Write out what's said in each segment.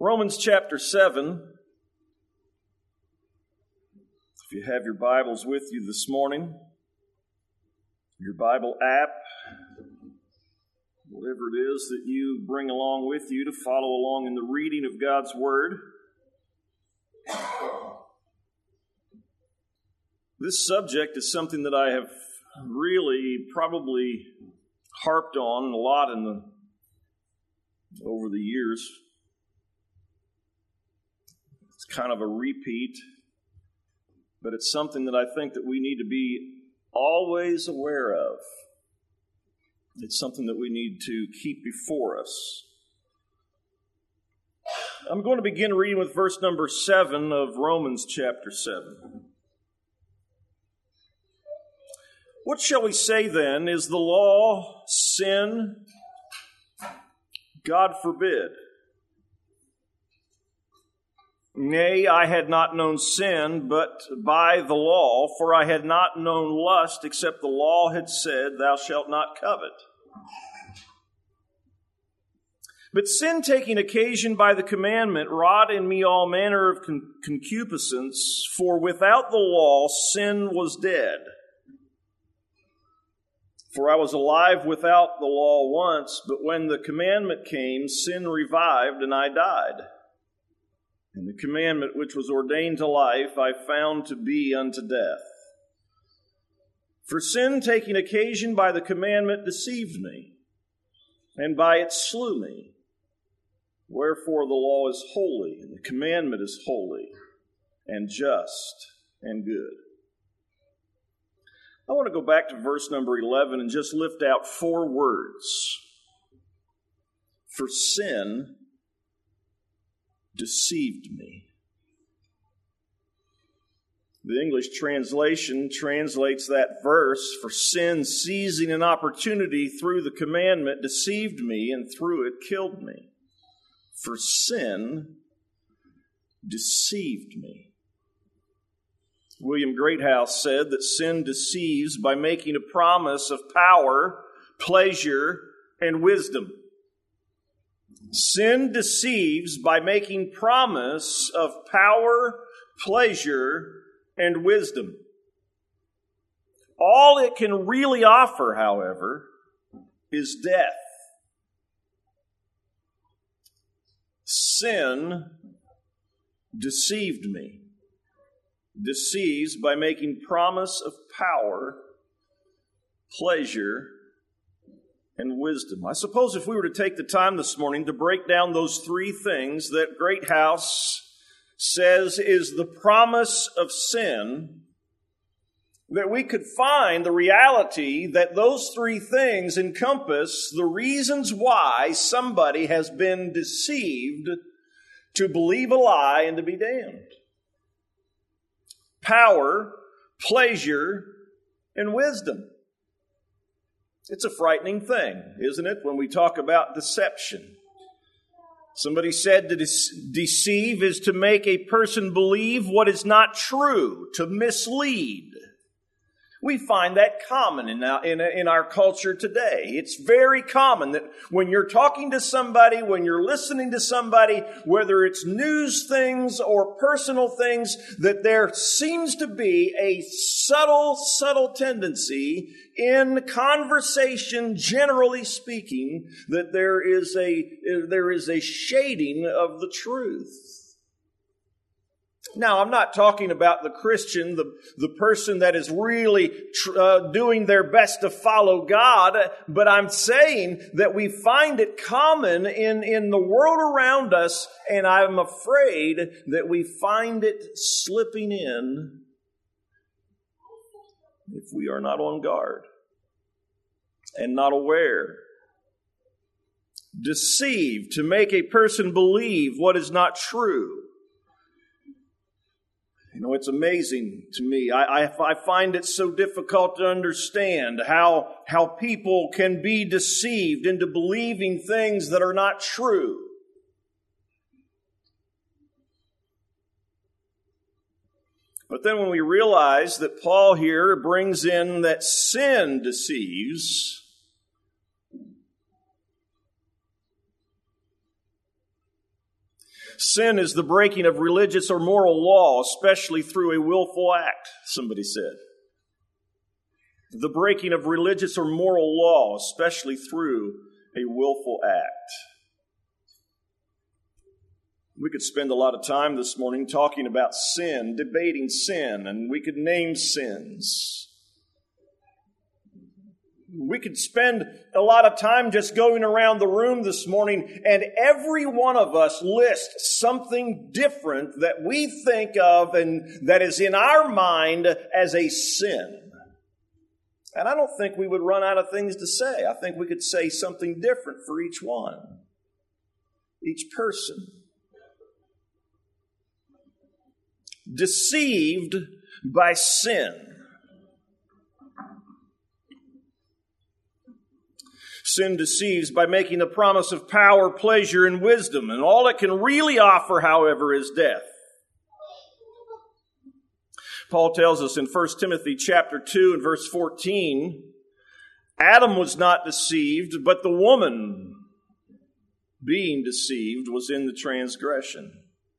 Romans chapter 7. If you have your Bibles with you this morning, your Bible app, whatever it is that you bring along with you to follow along in the reading of God's Word. This subject is something that I have really probably harped on a lot over the years. It's kind of a repeat, but it's something that I think that we need to be always aware of. It's something that we need to keep before us. I'm going to begin reading with verse number 7 of Romans chapter 7. What shall we say then? Is the law sin? God forbid. Nay, I had not known sin, but by the law, for I had not known lust, except the law had said, Thou shalt not covet. But sin, taking occasion by the commandment, wrought in me all manner of concupiscence, for without the law sin was dead. For I was alive without the law once, but when the commandment came, sin revived, and I died. And the commandment which was ordained to life I found to be unto death. For sin, taking occasion by the commandment, deceived me, and by it slew me. Wherefore the law is holy, and the commandment is holy, and just, and good. I want to go back to verse number 11 and just lift out 4 words. For sin deceived me. The English translation translates that verse, for sin seizing an opportunity through the commandment deceived me, and through it killed me. For sin deceived me. William Greathouse said that sin deceives by making a promise of power, pleasure, and wisdom. Sin deceives by making promise of power, pleasure, and wisdom. All it can really offer, however, is death. Sin deceived me. Deceives by making promise of power, pleasure, and wisdom. I suppose if we were to take the time this morning to break down those 3 things that Greathouse says is the promise of sin, that we could find the reality that those 3 things encompass the reasons why somebody has been deceived to believe a lie and to be damned. Power, pleasure, and wisdom. It's a frightening thing, isn't it, when we talk about deception? Somebody said to deceive is to make a person believe what is not true, to mislead. We find that common in our culture today. It's very common that when you're talking to somebody, when you're listening to somebody, whether it's news things or personal things, that there seems to be a subtle tendency in conversation, generally speaking, that there is a shading of the truth. Now, I'm not talking about the Christian, the person that is really doing their best to follow God, but I'm saying that we find it common in the world around us, and I'm afraid that we find it slipping in if we are not on guard and not aware. Deceive, to make a person believe what is not true. You know, it's amazing to me. I find it so difficult to understand how people can be deceived into believing things that are not true. But then when we realize that Paul here brings in that sin deceives, Sin is the breaking of religious or moral law, especially through a willful act, somebody said. The breaking of religious or moral law, especially through a willful act. We could spend a lot of time this morning talking about sin, debating sin, and we could name sins. We could spend a lot of time just going around the room this morning, and every one of us list something different that we think of and that is in our mind as a sin. And I don't think we would run out of things to say. I think we could say something different for each one, each person. Deceived by sin. Sin deceives by making the promise of power, pleasure, and wisdom, and all it can really offer, however, is death. Paul tells us in 1 Timothy chapter 2 and verse 14, Adam was not deceived, but the woman, being deceived, was in the transgression.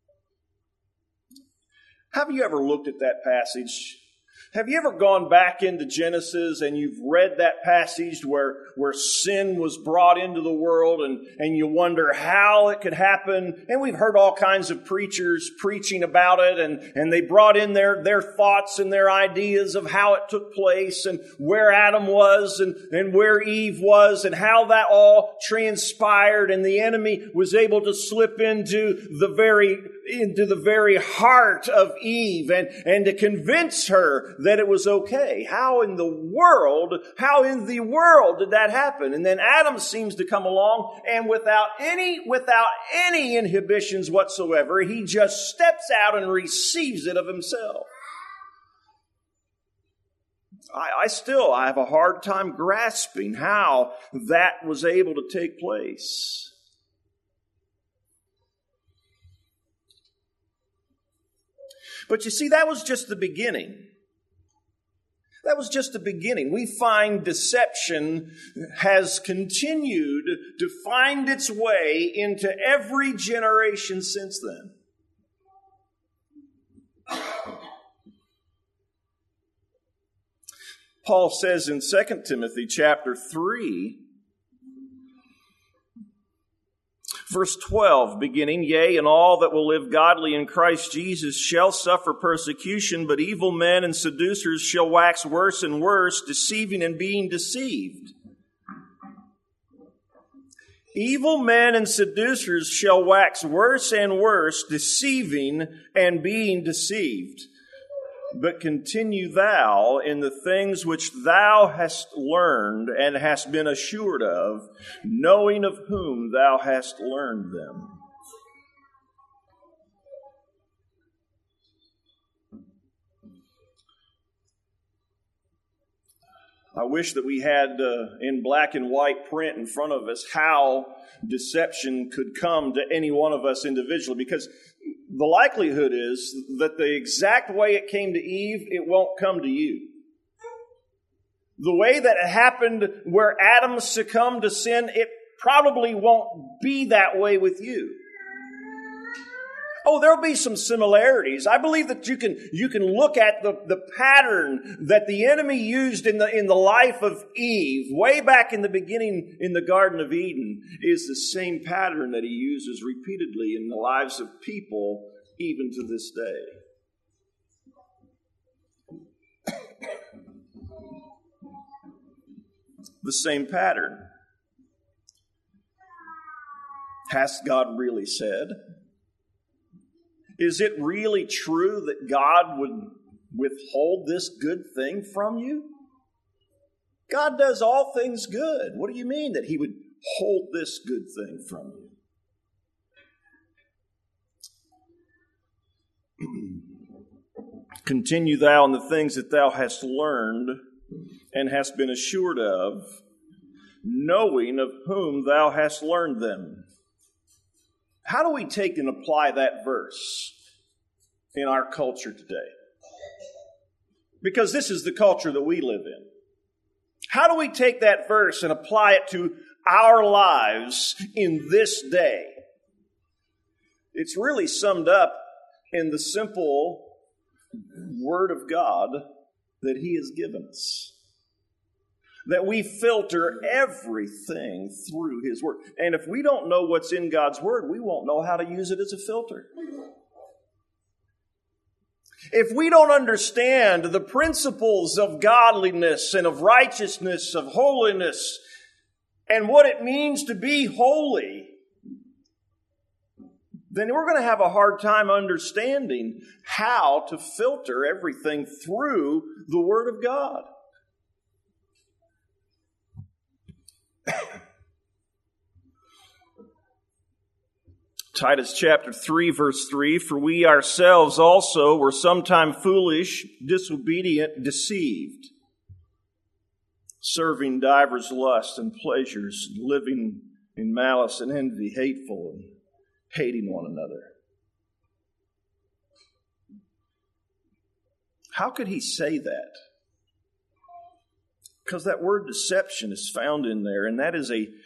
Have you ever looked at that passage? Have you ever gone back into Genesis and you've read that passage where sin was brought into the world and you wonder how it could happen? And we've heard all kinds of preachers preaching about it and they brought in their thoughts and their ideas of how it took place and where Adam was and where Eve was and how that all transpired, and the enemy was able to slip into the very heart of Eve and to convince her that it was okay. How in the world did that happen? And then Adam seems to come along, and without any inhibitions whatsoever, he just steps out and receives it of himself. I have a hard time grasping how that was able to take place. But you see, that was just the beginning. That was just the beginning. We find deception has continued to find its way into every generation since then. Paul says in 2 Timothy chapter 3, verse 12, beginning, Yea, and all that will live godly in Christ Jesus shall suffer persecution, but evil men and seducers shall wax worse and worse, deceiving and being deceived. Evil men and seducers shall wax worse and worse, deceiving and being deceived. But continue thou in the things which thou hast learned and hast been assured of, knowing of whom thou hast learned them. I wish that we had in black and white print in front of us how deception could come to any one of us individually, because the likelihood is that the exact way it came to Eve, it won't come to you. The way that it happened where Adam succumbed to sin, it probably won't be that way with you. Oh, there'll be some similarities. I believe that you can look at the pattern that the enemy used in the life of Eve way back in the beginning in the Garden of Eden is the same pattern that he uses repeatedly in the lives of people even to this day. The same pattern. Has God really said? Is it really true that God would withhold this good thing from you? God does all things good. What do you mean that he would hold this good thing from you? Continue thou in the things that thou hast learned and hast been assured of, knowing of whom thou hast learned them. How do we take and apply that verse in our culture today? Because this is the culture that we live in. How do we take that verse and apply it to our lives in this day? It's really summed up in the simple Word of God that He has given us. That we filter everything through His Word. And if we don't know what's in God's Word, we won't know how to use it as a filter. If we don't understand the principles of godliness and of righteousness, of holiness, and what it means to be holy, then we're going to have a hard time understanding how to filter everything through the Word of God. Titus chapter 3, verse 3, "For we ourselves also were sometime foolish, disobedient, deceived, serving divers lusts and pleasures, living in malice and envy, hateful and hating one another." How could he say that? Because that word deception is found in there, and that is a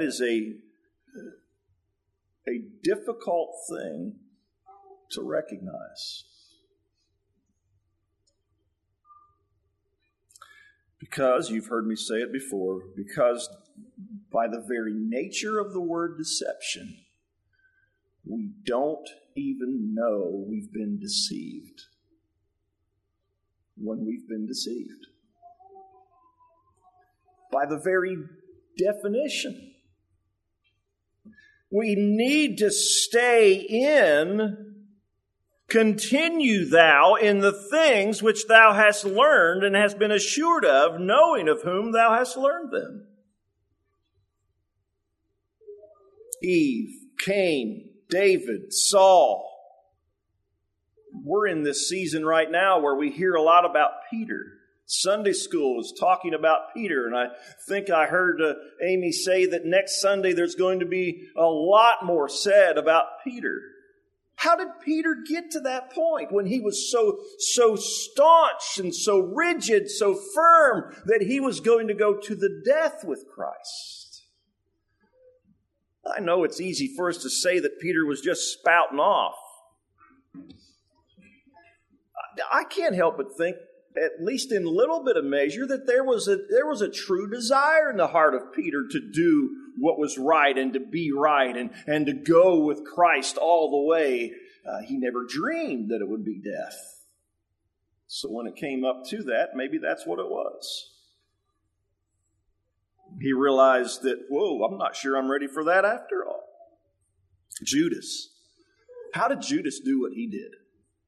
difficult thing to recognize. Because, you've heard me say it before, because by the very nature of the word deception, we don't even know we've been deceived when we've been deceived. By the very definition. We need to stay in, continue thou in the things which thou hast learned and hast been assured of, knowing of whom thou hast learned them. Eve, Cain, David, Saul. We're in this season right now where we hear a lot about Peter. Sunday school was talking about Peter, and I think I heard Amy say that next Sunday there's going to be a lot more said about Peter. How did Peter get to that point when he was so staunch and so rigid, so firm that he was going to go to the death with Christ? I know it's easy for us to say that Peter was just spouting off. I can't help but think, at least in a little bit of measure, that there was a true desire in the heart of Peter to do what was right and to be right and to go with Christ all the way. He never dreamed that it would be death. So when it came up to that, maybe that's what it was. He realized that, whoa, I'm not sure I'm ready for that after all. Judas. How did Judas do what he did?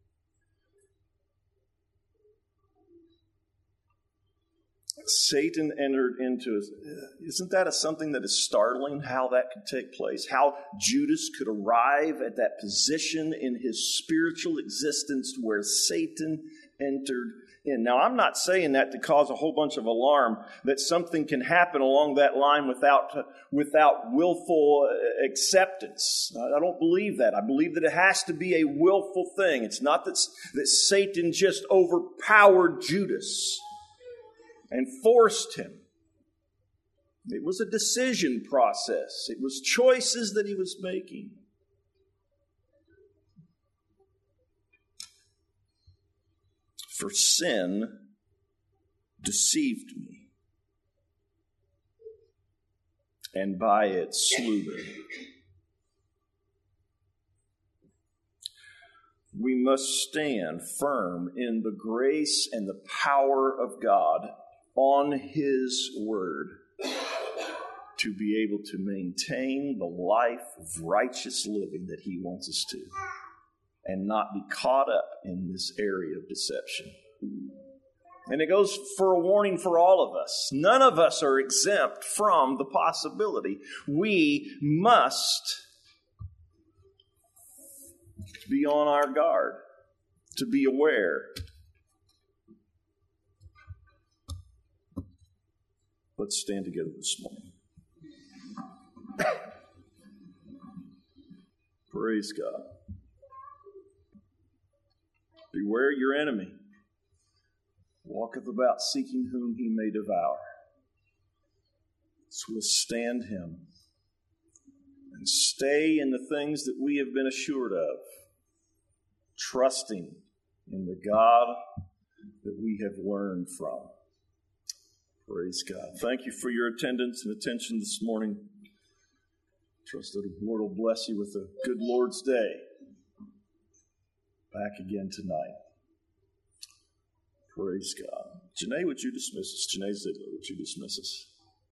Satan entered into us. Isn't that something that is startling, how that could take place? How Judas could arrive at that position in his spiritual existence where Satan entered in. Now, I'm not saying that to cause a whole bunch of alarm, that something can happen along that line without willful acceptance. I don't believe that. I believe that it has to be a willful thing. It's not that Satan just overpowered Judas and forced him. It was a decision process. It was choices that he was making. For sin deceived me, and by it slew me. We must stand firm in the grace and the power of God on His Word to be able to maintain the life of righteous living that He wants us to, and not be caught up in this area of deception. And it goes for a warning for all of us. None of us are exempt from the possibility. We must be on our guard, to be aware. Let's stand together this morning. Praise God. Beware your enemy. Walketh about seeking whom he may devour. Let's withstand him and stay in the things that we have been assured of, trusting in the God that we have learned from. Praise God. Thank you for your attendance and attention this morning. Trust that the Lord will bless you with a good Lord's Day. Back again tonight. Praise God. Janae, would you dismiss us? Janae Ziegler, would you dismiss us?